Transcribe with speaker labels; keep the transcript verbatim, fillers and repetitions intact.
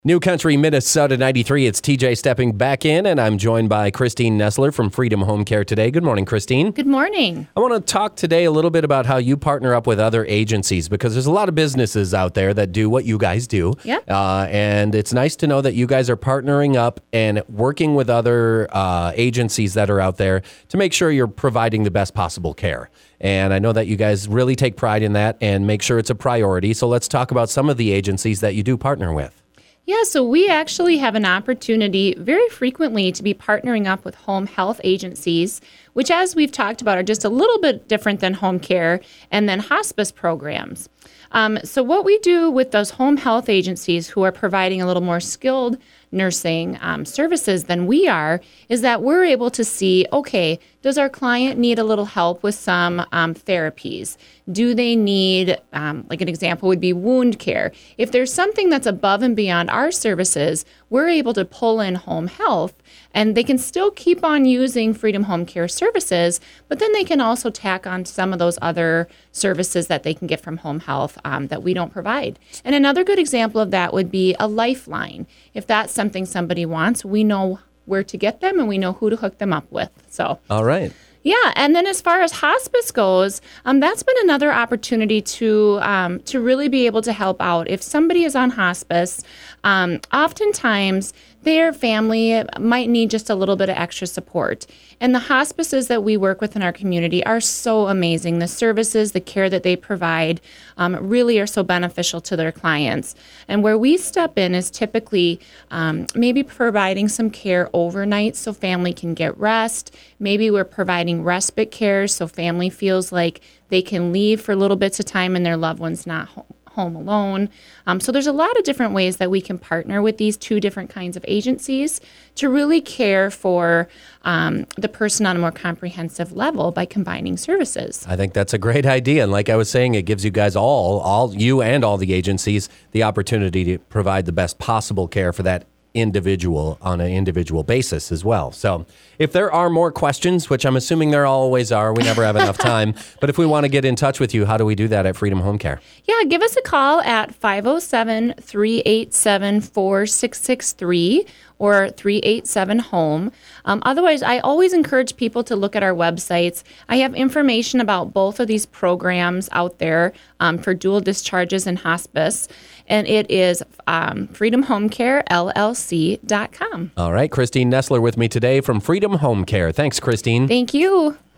Speaker 1: New Country, Minnesota ninety-three. It's T J stepping back in, and I'm joined by Christine Nessler from Freedom Home Care today. Good morning, Christine.
Speaker 2: Good morning.
Speaker 1: I want to talk today a little bit about how you partner up with other agencies, because there's a lot of businesses out there that do what you guys do.
Speaker 2: Yep.
Speaker 1: Uh, and it's nice to know that you guys are partnering up and working with other uh, agencies that are out there to make sure you're providing the best possible care. And I know that you guys really take pride in that and make sure it's a priority. So let's talk about some of the agencies that you do partner with.
Speaker 2: Yeah, so we actually have an opportunity very frequently to be partnering up with home health agencies, which, as we've talked about, are just a little bit different than home care, and then hospice programs. Um, so what we do with those home health agencies who are providing a little more skilled nursing um, services than we are is that we're able to see, okay, does our client need a little help with some um, therapies? Do they need, um, like an example would be wound care? If there's something that's above and beyond our services, we're able to pull in home health, and they can still keep on using Freedom Home Care services, but then they can also tack on some of those other services that they can get from home health um, that we don't provide. And another good example of that would be a lifeline. If that's something somebody wants, we know where to get them and we know who to hook them up with. So,
Speaker 1: all right.
Speaker 2: Yeah, and then as far as hospice goes, um, that's been another opportunity to um, to really be able to help out. If somebody is on hospice, um, oftentimes their family might need just a little bit of extra support. And the hospices that we work with in our community are so amazing. The services, the care that they provide um, really are so beneficial to their clients. And where we step in is typically um, maybe providing some care overnight so family can get rest. Maybe we're providing respite care so family feels like they can leave for little bits of time and their loved one's not home. home alone. Um, so there's a lot of different ways that we can partner with these two different kinds of agencies to really care for um, the person on a more comprehensive level by combining services.
Speaker 1: I think that's a great idea. And like I was saying, it gives you guys all, all you and all the agencies, the opportunity to provide the best possible care for that individual on an individual basis as well. So if there are more questions, which I'm assuming there always are, we never have enough time, but if we want to get in touch with you, how do we do that at Freedom Home Care?
Speaker 2: Yeah, give us a call at five oh seven, three eight seven, four six six three or three eight seven home. Um, otherwise, I always encourage people to look at our websites. I have information about both of these programs out there um, for dual discharges and hospice, and it is um, freedom home care L L C dot com.
Speaker 1: All right, Christine Nessler with me today from Freedom Home Care. Thanks, Christine.
Speaker 2: Thank you.